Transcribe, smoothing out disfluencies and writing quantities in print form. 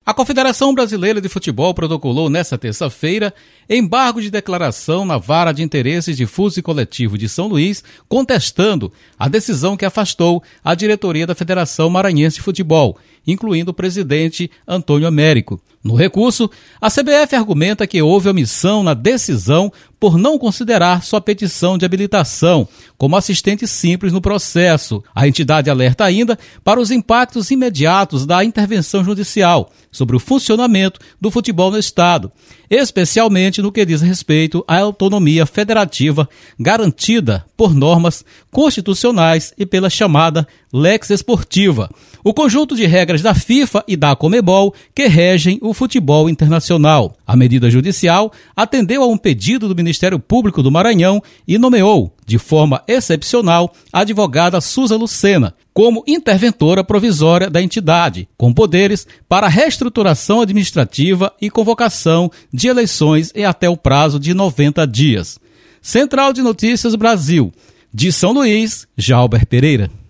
A Confederação Brasileira de Futebol protocolou nesta terça-feira embargo de declaração na Vara de Interesses Difusos e Coletivo de São Luís, contestando a decisão que afastou a diretoria da Federação Maranhense de Futebol, incluindo o presidente Antônio Américo. No recurso, a CBF argumenta que houve omissão na decisão por não considerar sua petição de habilitação como assistente simples no processo. A entidade alerta ainda para os impactos imediatos da intervenção judicial sobre o funcionamento do futebol no Estado, especialmente no que diz respeito à autonomia federativa garantida por normas constitucionais e pela chamada Lex Esportiva, o conjunto de regras da FIFA e da Conmebol que regem o futebol internacional. A medida judicial atendeu a um pedido do Ministério Público do Maranhão e nomeou, de forma excepcional, a advogada Suza Lucena como interventora provisória da entidade, com poderes para reestruturação administrativa e convocação de eleições em até o prazo de 90 dias. Central de Notícias Brasil, de São Luís, Jalber Pereira.